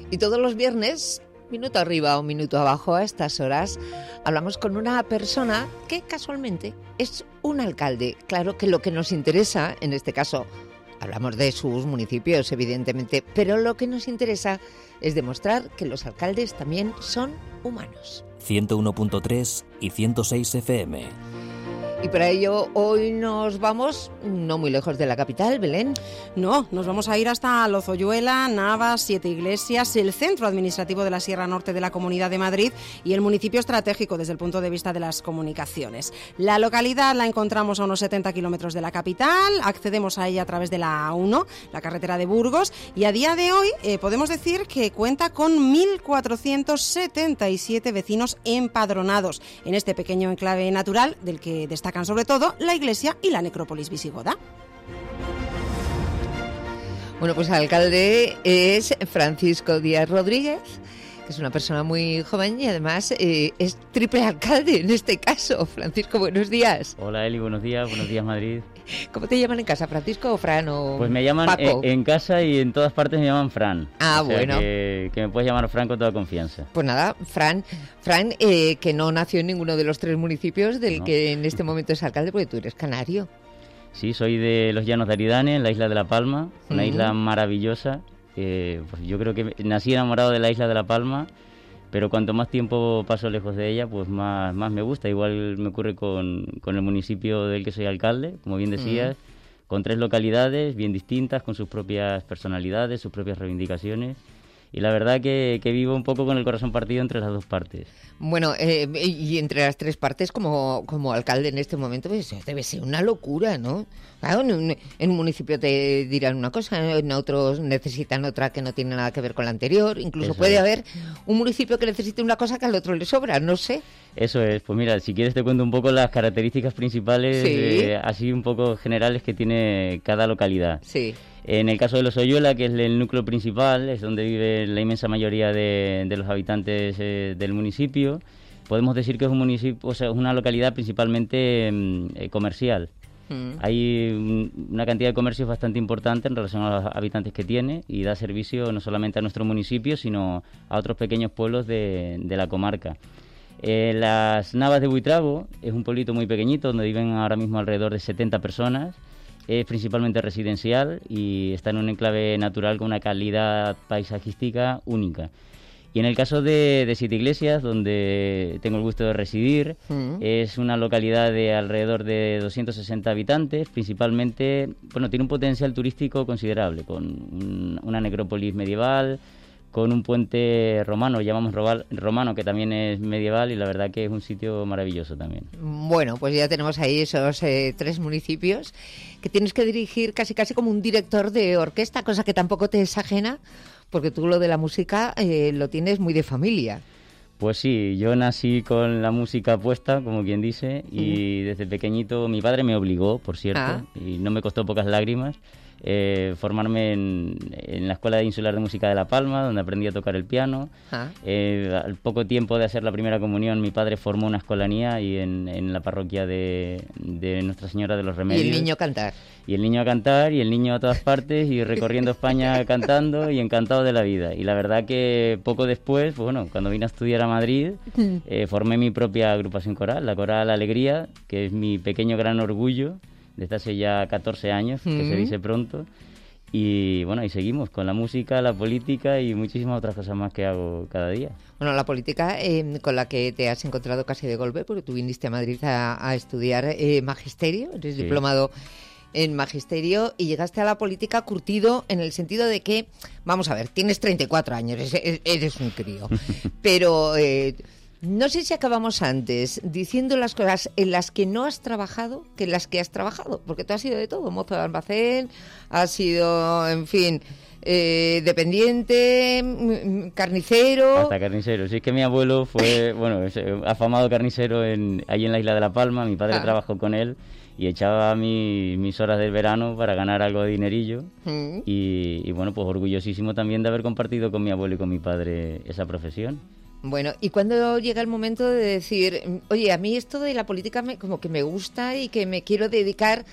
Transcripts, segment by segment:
Y todos los viernes, minuto arriba o minuto abajo, a estas horas, hablamos con una persona que casualmente es un alcalde. Claro que lo que nos interesa, en este caso, hablamos de sus municipios, evidentemente, pero lo que nos interesa es demostrar que los alcaldes también son humanos. 101.3 y 106 FM. Y para ello hoy nos vamos no muy lejos de la capital, Belén. No, nos vamos a ir hasta Lozoyuela, Navas, Siete Iglesias, el centro administrativo de la Sierra Norte de la Comunidad de Madrid y el municipio estratégico desde el punto de vista de las comunicaciones. La localidad la encontramos a unos 70 kilómetros de la capital, accedemos a ella a través de la A1, la carretera de Burgos, y a día de hoy podemos decir que cuenta con 1.477 vecinos empadronados en este pequeño enclave natural del que destacan sobre todo la iglesia y la necrópolis visigoda. Bueno, pues el alcalde es Francisco Díaz Rodríguez, que es una persona muy joven y además es triple alcalde en este caso. Francisco, buenos días. Hola Eli, buenos días Madrid. ¿Cómo te llaman en casa, Francisco o Fran o Pues me llaman Paco? En casa y en todas partes me llaman Fran. Ah, o sea, bueno. Que me puedes llamar Fran con toda confianza. Pues nada, Fran, que no nació en ninguno de los tres municipios del que en este momento es alcalde, porque tú eres canario. Sí, soy de los Llanos de Aridane, en la isla de La Palma, una isla maravillosa. Pues yo creo que nací enamorado de la isla de La Palma, pero cuanto más tiempo paso lejos de ella, pues más me gusta. Igual me ocurre con el municipio del que soy alcalde, como bien decías, con 3 localidades bien distintas, con sus propias personalidades, sus propias reivindicaciones. Y la verdad que vivo un poco con el corazón partido entre las dos partes. Bueno, y entre las tres partes, como alcalde en este momento, pues debe ser una locura, ¿no? Claro, en un municipio te dirán una cosa, en otros necesitan otra que no tiene nada que ver con la anterior. Incluso puede haber un municipio que necesite una cosa que al otro le sobra, no sé. Eso es, pues mira, si quieres te cuento un poco las características principales, así un poco generales que tiene cada localidad. Sí. En el caso de Lozoyuela, que es el núcleo principal, es donde vive la inmensa mayoría de los habitantes del municipio, podemos decir que es un municipio, o sea, es una localidad principalmente comercial. Hay una cantidad de comercios bastante importante en relación a los habitantes que tiene y da servicio no solamente a nuestro municipio, sino a otros pequeños pueblos de la comarca. Las Navas de Buitrago es un pueblito muy pequeñito donde viven ahora mismo alrededor de 70 personas. Es principalmente residencial y está en un enclave natural con una calidad paisajística única. Y en el caso de Siete Iglesias, donde tengo el gusto de residir, es una localidad de alrededor de 260 habitantes, principalmente, bueno, tiene un potencial turístico considerable, con una necrópolis medieval, con un puente romano, llamamos romano, que también es medieval, y la verdad que es un sitio maravilloso también. Bueno, pues ya tenemos ahí esos 3 municipios que tienes que dirigir casi como un director de orquesta, cosa que tampoco te es ajena, porque tú lo de la música lo tienes muy de familia. Pues sí, yo nací con la música puesta, como quien dice, y desde pequeñito mi padre me obligó, por cierto, y no me costó pocas lágrimas, formarme en la Escuela Insular de Música de La Palma, donde aprendí a tocar el piano. Al poco tiempo de hacer la primera comunión, mi padre formó una escolanía y en la parroquia de Nuestra Señora de los Remedios. Y el niño a cantar. Y el niño a cantar, y el niño a todas partes, y recorriendo España cantando y encantado de la vida. Y la verdad que poco después, pues bueno, cuando vine a estudiar a Madrid, formé mi propia agrupación coral, la Coral Alegría, que es mi pequeño gran orgullo, desde hace ya 14 años, que se dice pronto. Y bueno, y seguimos con la música, la política y muchísimas otras cosas más que hago cada día. Bueno, la política con la que te has encontrado casi de golpe, porque tú viniste a Madrid a estudiar magisterio, eres diplomado en magisterio y llegaste a la política curtido en el sentido de que, vamos a ver, tienes 34 años, eres un crío, pero no sé si acabamos antes diciendo las cosas en las que no has trabajado que en las que has trabajado, porque tú has sido de todo, mozo de almacén, has sido, en fin, dependiente, carnicero. Hasta carnicero. Sí, es que mi abuelo fue, bueno, afamado carnicero ahí en la isla de La Palma. Mi padre trabajó con él y echaba mis horas del verano para ganar algo de dinerillo. Y bueno, pues orgullosísimo también de haber compartido con mi abuelo y con mi padre esa profesión. Bueno, ¿y cuándo llega el momento de decir, oye, a mí esto de la política como que me gusta y que me quiero dedicar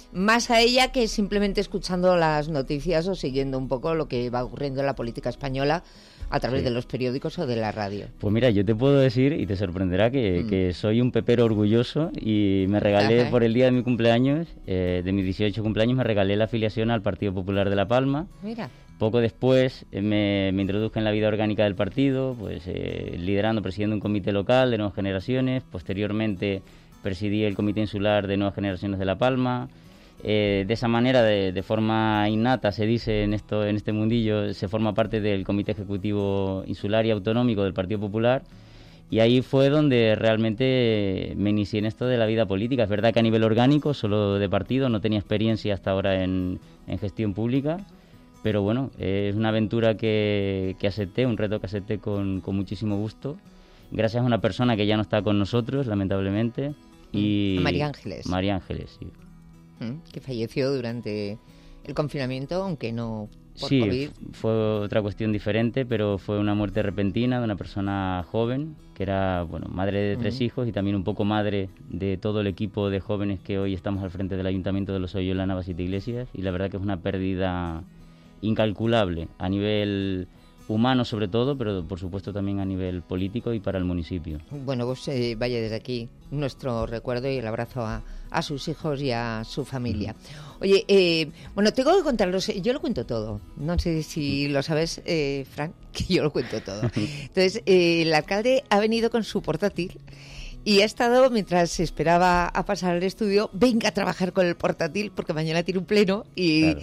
más a ella que simplemente escuchando las noticias o siguiendo un poco lo que va ocurriendo en la política española a través de los periódicos o de la radio. Pues mira, yo te puedo decir, y te sorprenderá, que soy un pepero orgulloso y me regalé por el día de mi cumpleaños, de mis 18 cumpleaños, me regalé la afiliación al Partido Popular de La Palma. Mira. Poco después me introduje en la vida orgánica del partido, pues presidiendo un comité local de Nuevas Generaciones. Posteriormente presidí el Comité Insular de Nuevas Generaciones de La Palma. De esa manera, de forma innata, se dice en este mundillo, se forma parte del Comité Ejecutivo Insular y Autonómico del Partido Popular, y ahí fue donde realmente me inicié en esto de la vida política. Es verdad que a nivel orgánico, solo de partido, no tenía experiencia hasta ahora en gestión pública, pero bueno, es una aventura que acepté, un reto que acepté con muchísimo gusto, gracias a una persona que ya no está con nosotros, lamentablemente, y María Ángeles. María Ángeles, sí. Que falleció durante el confinamiento, aunque no por sí, COVID. Fue otra cuestión diferente, pero fue una muerte repentina de una persona joven, que era madre de 3 hijos y también un poco madre de todo el equipo de jóvenes que hoy estamos al frente del Ayuntamiento de Lozoya, Navas, 7 Iglesias, y la verdad que es una pérdida incalculable a nivel humano sobre todo, pero por supuesto también a nivel político y para el municipio. Bueno, pues vaya desde aquí nuestro recuerdo y el abrazo a sus hijos y a su familia. Oye, tengo que contarlos, yo lo cuento todo, no sé si lo sabes, Fran, que yo lo cuento todo. Entonces, el alcalde ha venido con su portátil y ha estado, mientras esperaba a pasar al estudio, venga a trabajar con el portátil porque mañana tiene un pleno y... Claro.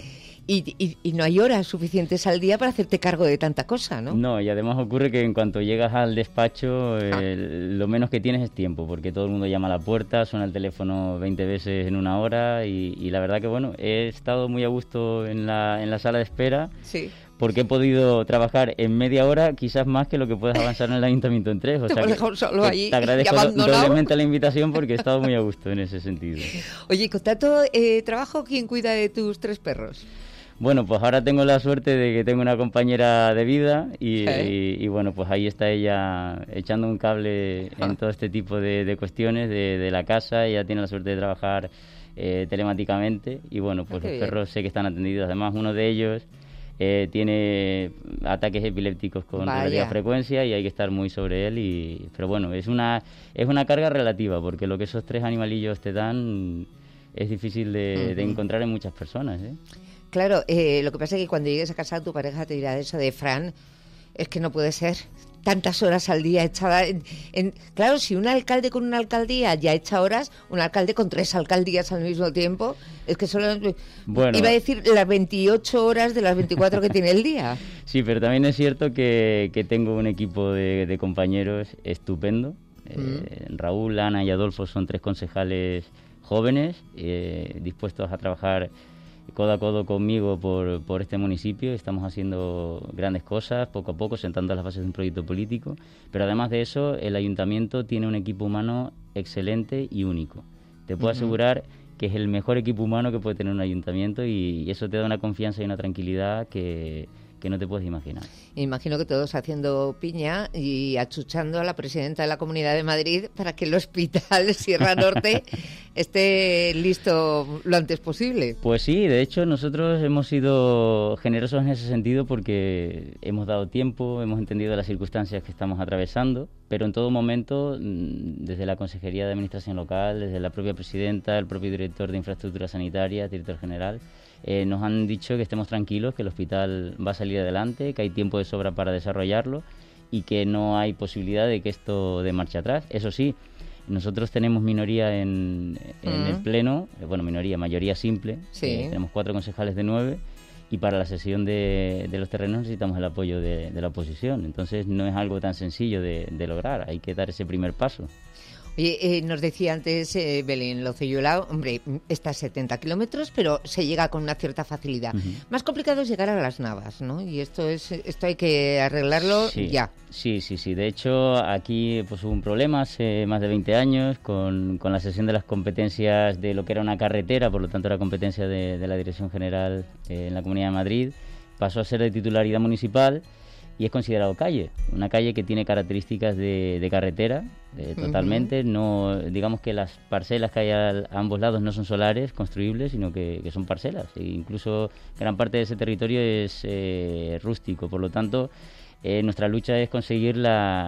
Y no hay horas suficientes al día para hacerte cargo de tanta cosa, ¿no? No, y además ocurre que en cuanto llegas al despacho, lo menos que tienes es tiempo, porque todo el mundo llama a la puerta, suena el teléfono 20 veces en una hora, y la verdad que, he estado muy a gusto en la sala de espera, sí, porque he podido trabajar en media hora, quizás más que lo que puedes avanzar en el ayuntamiento en 3. O sea, te agradezco doblemente la invitación porque he estado muy a gusto en ese sentido. Oye, con tanto trabajo, ¿quién cuida de tus 3 perros? Bueno, pues ahora tengo la suerte de que tengo una compañera de vida y pues ahí está ella echando un cable en todo este tipo de cuestiones de la casa. Ella tiene la suerte de trabajar telemáticamente y pues los perros sé que están atendidos. Además, uno de ellos tiene ataques epilépticos con relativa frecuencia y hay que estar muy sobre él. Pero es una carga relativa, porque lo que esos 3 animalillos te dan es difícil de encontrar en muchas personas, ¿eh? Claro, lo que pasa es que cuando llegues a casa tu pareja te dirá eso de Fran, es que no puede ser tantas horas al día echada Claro, si un alcalde con una alcaldía ya echa horas, un alcalde con 3 alcaldías al mismo tiempo, es que solo... Iba a decir las 28 horas de las 24 que tiene el día. Sí, pero también es cierto que tengo un equipo de compañeros estupendo. Raúl, Ana y Adolfo son 3 concejales jóvenes, dispuestos a trabajar codo a codo conmigo por este municipio. Estamos haciendo grandes cosas, poco a poco, sentando las bases de un proyecto político, pero además de eso, el ayuntamiento tiene un equipo humano excelente y único. Te puedo asegurar que es el mejor equipo humano que puede tener un ayuntamiento y eso te da una confianza y una tranquilidad que no te puedes imaginar. Imagino que todos haciendo piña y achuchando a la presidenta de la Comunidad de Madrid para que el Hospital Sierra Norte esté listo lo antes posible. Pues sí, de hecho nosotros hemos sido generosos en ese sentido porque hemos dado tiempo, hemos entendido las circunstancias que estamos atravesando, pero en todo momento, desde la Consejería de Administración Local, desde la propia presidenta, el propio director de Infraestructura Sanitaria, director general, nos han dicho que estemos tranquilos, que el hospital va a salir adelante, que hay tiempo de sobra para desarrollarlo y que no hay posibilidad de que esto dé marcha atrás. Eso sí, nosotros tenemos minoría en el Pleno, mayoría simple, tenemos 4 concejales de 9 y para la sesión de los terrenos necesitamos el apoyo de la oposición. Entonces no es algo tan sencillo de lograr, hay que dar ese primer paso. Oye, nos decía antes Belén Lozoya, hombre, está a 70 kilómetros, pero se llega con una cierta facilidad. Más complicado es llegar a Las Navas, ¿no? Y esto hay que arreglarlo ya. Sí. De hecho, aquí hubo un problema hace más de 20 años con la cesión de las competencias de lo que era una carretera, por lo tanto era competencia de la Dirección General en la Comunidad de Madrid. Pasó a ser de titularidad municipal. y es considerado calle, una calle que tiene características de carretera totalmente. No, digamos que las parcelas que hay a ambos lados no son solares construibles, sino que son parcelas, e incluso gran parte de ese territorio es rústico. Por lo tanto, nuestra lucha es conseguir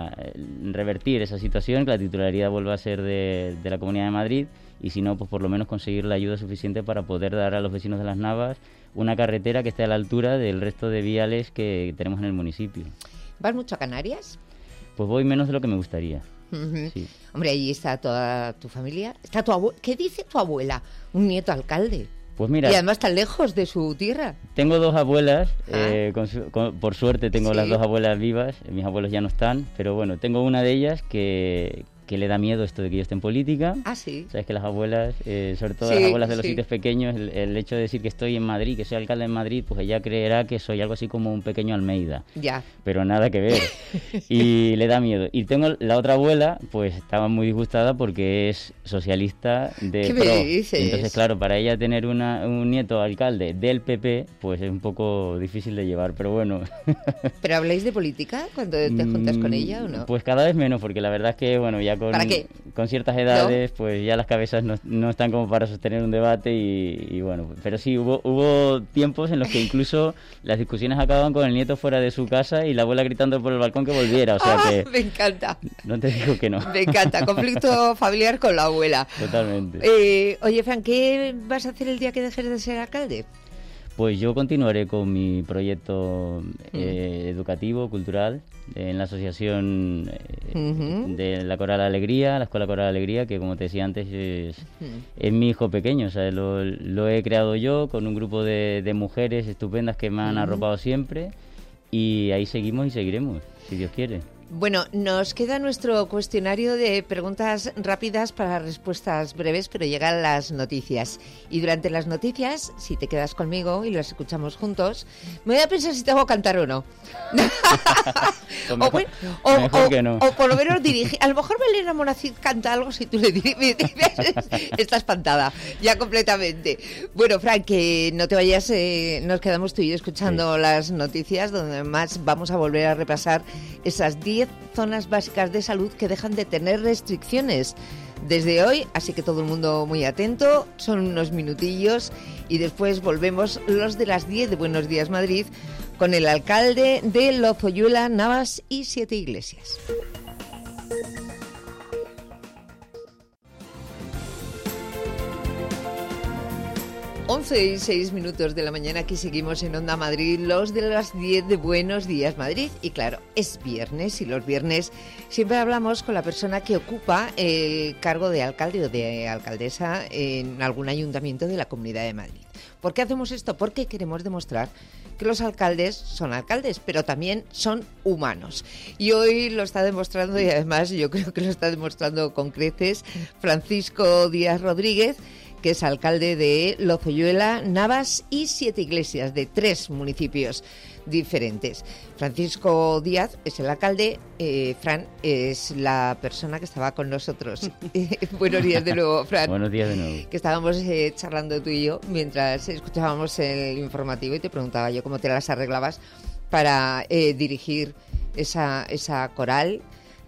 revertir esa situación, que la titularidad vuelva a ser de la Comunidad de Madrid, y si no, pues por lo menos conseguir la ayuda suficiente para poder dar a los vecinos de Las Navas una carretera que esté a la altura del resto de viales que tenemos en el municipio. ¿Vas mucho a Canarias? Pues voy menos de lo que me gustaría. Sí. Hombre, ahí está toda tu familia. Está tu abuela. ¿Qué dice tu abuela? Un nieto alcalde. Pues mira, y además tan lejos de su tierra. Tengo dos abuelas, por suerte tengo las dos abuelas vivas, mis abuelos ya no están, pero bueno, tengo una de ellas que le da miedo esto de que yo esté en política. Ah, sí. Sabes que las abuelas, sobre todo las abuelas de los sitios pequeños, el hecho de decir que estoy en Madrid, que soy alcalde en Madrid, pues ella creerá que soy algo así como un pequeño Almeida. Ya. Pero nada que ver. Y le da miedo. Y tengo la otra abuela, pues estaba muy disgustada porque es socialista de ¿Qué PRO. me dices? Entonces, claro, para ella tener un nieto alcalde del PP, pues es un poco difícil de llevar, pero bueno. ¿Pero habláis de política cuando te juntas con ella o no? Pues cada vez menos, porque la verdad es que, bueno, ya con ciertas edades, pues ya las cabezas no están como para sostener un debate y bueno, pero sí, hubo tiempos en los que incluso las discusiones acababan con el nieto fuera de su casa y la abuela gritando por el balcón que volviera, o sea que... Me encanta. No te digo que no. Me encanta, conflicto familiar con la abuela. Totalmente. Oye, Fran, ¿qué vas a hacer el día que dejes de ser alcalde? Pues yo continuaré con mi proyecto educativo, cultural, en la asociación de la Coral Alegría, la Escuela Coral Alegría, que como te decía antes es mi hijo pequeño. O sea, lo he creado yo con un grupo de mujeres estupendas que me han arropado siempre, y ahí seguimos y seguiremos, si Dios quiere. Bueno, nos queda nuestro cuestionario de preguntas rápidas para respuestas breves, pero llegan las noticias. Y durante las noticias, si te quedas conmigo y las escuchamos juntos, me voy a pensar si te hago cantar o no. Mejor que no. O por lo menos dirigir. A lo mejor Belén Monacid canta algo si tú le diriges. Está espantada, ya completamente. Bueno, Fran, que no te vayas, nos quedamos tú y yo escuchando las noticias, donde además vamos a volver a repasar esas 10 zonas básicas de salud que dejan de tener restricciones desde hoy, así que todo el mundo muy atento, son unos minutillos y después volvemos los de las 10 de Buenos Días Madrid con el alcalde de Lozoyuela, Navas y Siete Iglesias. 11:06 de la mañana, aquí seguimos en Onda Madrid, los de las 10 de Buenos Días Madrid. Y claro, es viernes y los viernes siempre hablamos con la persona que ocupa el cargo de alcalde o de alcaldesa en algún ayuntamiento de la Comunidad de Madrid. ¿Por qué hacemos esto? Porque queremos demostrar que los alcaldes son alcaldes, pero también son humanos. Y hoy lo está demostrando, y además yo creo que lo está demostrando con creces, Francisco Díaz Rodríguez, que es alcalde de Lozoyuela, Navas y Siete Iglesias, de 3 municipios diferentes. Francisco Díaz es el alcalde, Fran es la persona que estaba con nosotros. Buenos días de nuevo, Fran. Buenos días de nuevo. Que estábamos charlando tú y yo mientras escuchábamos el informativo y te preguntaba yo cómo te las arreglabas para dirigir esa coral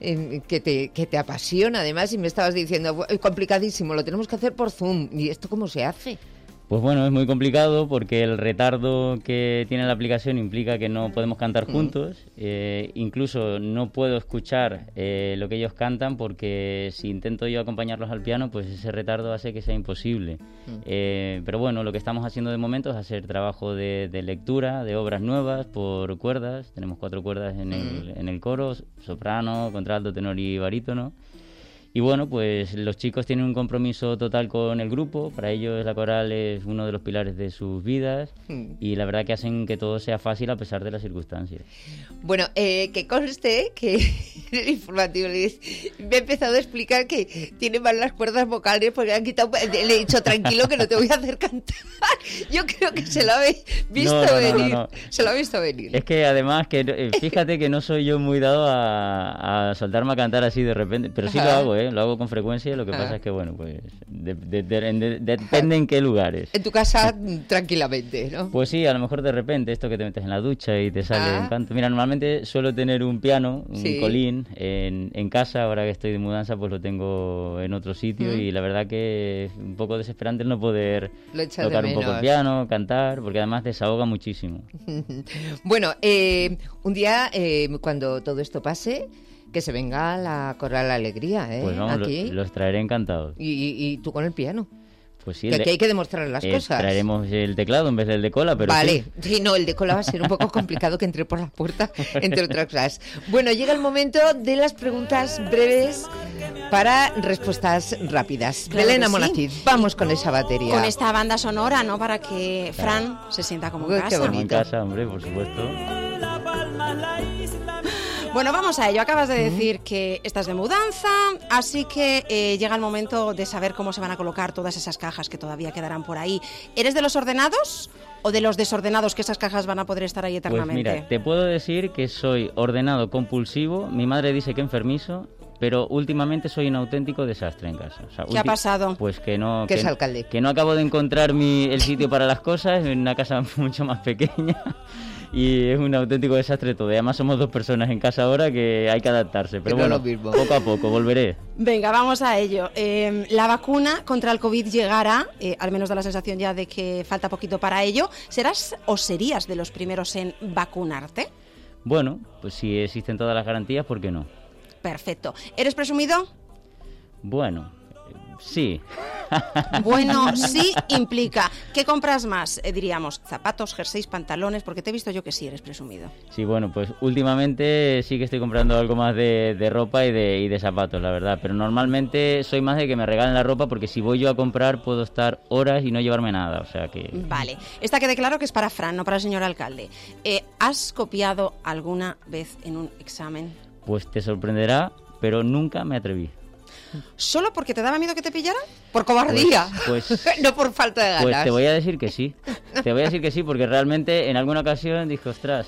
que te apasiona además, y me estabas diciendo, complicadísimo, lo tenemos que hacer por Zoom. ¿Y esto cómo se hace? Pues bueno, es muy complicado porque el retardo que tiene la aplicación implica que no podemos cantar juntos. Incluso no puedo escuchar lo que ellos cantan porque si intento yo acompañarlos al piano, pues ese retardo hace que sea imposible. Pero bueno, lo que estamos haciendo de momento es hacer trabajo de lectura de obras nuevas por cuerdas. Tenemos 4 cuerdas en el coro, soprano, contralto, tenor y barítono. Y bueno, pues los chicos tienen un compromiso total con el grupo. Para ellos la coral es uno de los pilares de sus vidas y la verdad que hacen que todo sea fácil a pesar de las circunstancias. Bueno, que conste que en el informativo me he empezado a explicar que tiene mal las cuerdas vocales porque han quitado. Le he dicho, tranquilo, que no te voy a hacer cantar. Yo creo que se lo ha visto venir. No. Se lo ha visto venir. Es que además, que fíjate que no soy yo muy dado a soltarme a cantar así de repente, pero sí lo hago, lo hago con frecuencia, lo que pasa es que, bueno, pues depende en qué lugares. En tu casa, tranquilamente, ¿no? Pues sí, a lo mejor de repente esto que te metes en la ducha y te sale un canto. Mira, normalmente suelo tener un piano, un colín en casa, ahora que estoy de mudanza pues lo tengo en otro sitio y la verdad que es un poco desesperante el no poder tocar un poco el piano, cantar, porque además desahoga muchísimo. Bueno, un día cuando todo esto pase, que se venga la Coral Alegría, pues vamos, aquí. Los traeré encantados. Y tú con el piano. Pues sí, que aquí hay que demostrar las cosas. Traeremos el teclado en vez del de cola, pero vale, sí, no, el de cola va a ser un poco complicado que entre por la puerta, entre otras cosas. Bueno, llega el momento de las preguntas breves para respuestas rápidas. Claro, Belén Amonacid, vamos con esa batería. Con esta banda sonora, ¿no? Para que Fran se sienta como en casa. Como en casa, hombre, por supuesto. Bueno, vamos a ello. Acabas de decir que estás de mudanza, así que llega el momento de saber cómo se van a colocar todas esas cajas que todavía quedarán por ahí. ¿Eres de los ordenados o de los desordenados, que esas cajas van a poder estar ahí eternamente? Pues mira, te puedo decir que soy ordenado compulsivo. Mi madre dice que enfermizo, pero últimamente soy un auténtico desastre en casa. O sea, ¿Qué ha pasado? Pues que no... ¿Qué es alcalde? Que no acabo de encontrar el sitio para las cosas en una casa mucho más pequeña. Y es un auténtico desastre todo. Y además somos 2 personas en casa ahora que hay que adaptarse. Pero bueno, poco a poco, volveré. Venga, vamos a ello. La vacuna contra el COVID llegará, al menos da la sensación ya de que falta poquito para ello. ¿Serás o serías de los primeros en vacunarte? Bueno, pues si existen todas las garantías, ¿por qué no? Perfecto. ¿Eres presumido? Bueno, sí. Bueno, sí implica. ¿Qué compras más? Diríamos, zapatos, jerseys, pantalones, porque te he visto yo que sí eres presumido. Sí, bueno, pues últimamente sí que estoy comprando algo más de ropa y de zapatos, la verdad. Pero normalmente soy más de que me regalen la ropa, porque si voy yo a comprar puedo estar horas y no llevarme nada, o sea que... Vale, esta quede claro que es para Fran, no para el señor alcalde. ¿Has copiado alguna vez en un examen? Pues te sorprenderá, pero nunca me atreví. ¿Solo porque te daba miedo que te pillaran? Por cobardía. Pues no por falta de ganas. Pues te voy a decir que sí. Te voy a decir que sí, porque realmente en alguna ocasión dije, ostras.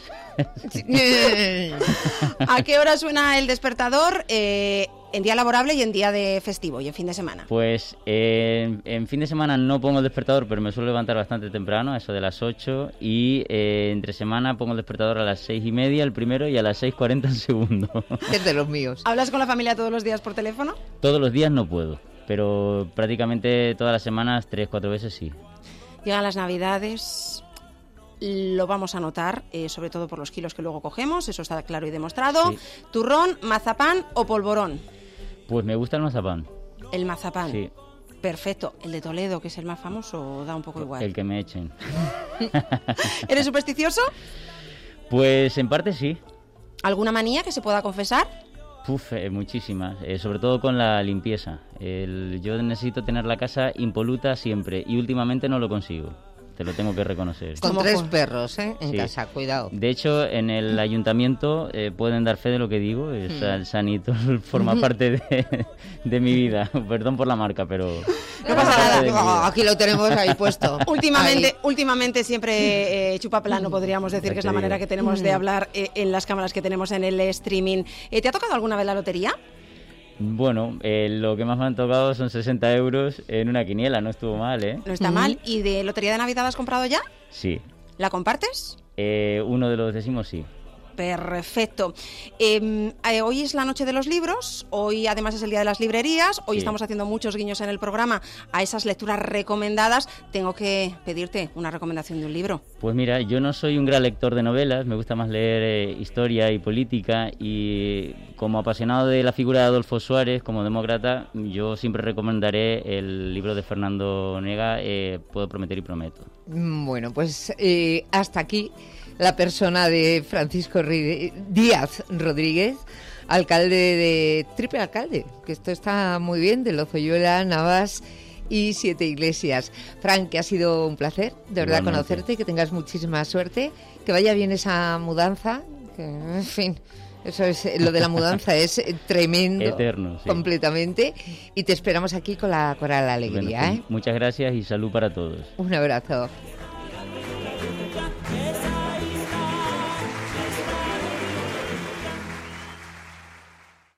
¿A qué hora suena el despertador? En día laborable y en día de festivo y en fin de semana. Pues en fin de semana no pongo el despertador, pero me suelo levantar bastante temprano, a eso de las 8. Y entre semana pongo el despertador a las 6:30 el primero y a las 6:40 el segundo. Es de los míos. ¿Hablas con la familia todos los días por teléfono? Todos los días no puedo, pero prácticamente todas las semanas 3-4 veces sí. Llegan las Navidades, lo vamos a notar, sobre todo por los kilos que luego cogemos, eso está claro y demostrado. Sí. ¿Turrón, mazapán o polvorón? Pues me gusta el mazapán. ¿El mazapán? Sí. Perfecto. ¿El de Toledo, que es el más famoso, da un poco igual? El que me echen. ¿Eres supersticioso? Pues en parte sí. ¿Alguna manía que se pueda confesar? Muchísimas, sobre todo con la limpieza. Yo necesito tener la casa impoluta siempre y últimamente no lo consigo. Te lo tengo que reconocer. Con 3 perros, en casa, cuidado. De hecho, en el ayuntamiento pueden dar fe de lo que digo. El Sanitol forma parte de mi vida. Perdón por la marca, pero... No pasa nada, aquí lo tenemos ahí puesto. Últimamente siempre chupa plano, podríamos decir, que es la manera que tenemos de hablar en las cámaras que tenemos en el streaming. ¿Te ha tocado alguna vez la lotería? Bueno, lo que más me han tocado son 60 euros en una quiniela, no estuvo mal, ¿eh? No está mal. ¿Y de lotería de Navidad has comprado ya? Sí. ¿La compartes? Uno de los décimos sí. Perfecto. Hoy es la noche de los libros, hoy además es el día de las librerías, hoy estamos haciendo muchos guiños en el programa a esas lecturas recomendadas. Tengo que pedirte una recomendación de un libro. Pues mira, yo no soy un gran lector de novelas, me gusta más leer historia y política, y como apasionado de la figura de Adolfo Suárez como demócrata, yo siempre recomendaré el libro de Fernando Nega, Puedo prometer y prometo. Bueno, pues hasta aquí la persona de Francisco Díaz Rodríguez, triple alcalde, que esto está muy bien, de Lozoyuela, Navas y 7 Iglesias. Fran, que ha sido un placer, de verdad, igualmente, conocerte, que tengas muchísima suerte, que vaya bien esa mudanza, que, en fin, eso es, lo de la mudanza es tremendo, eterno, sí, completamente, y te esperamos aquí con la Coral Alegría. Bueno, muchas gracias y salud para todos. Un abrazo.